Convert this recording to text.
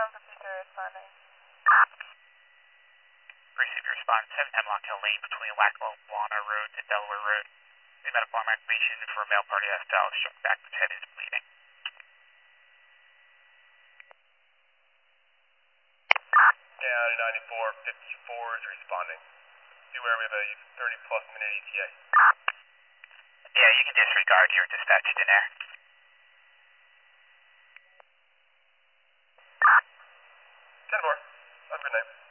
responding. Received your response, 7 Hemlock Hill Lane between Lackawanna Road and Delaware Road. The medical activation for a male cardiac style struck back, which head is bleeding. County 9454 is responding. Beware, we have a 30-plus minute ETA. Yeah, you can disregard your dispatched in air. 10-4. Have a good night.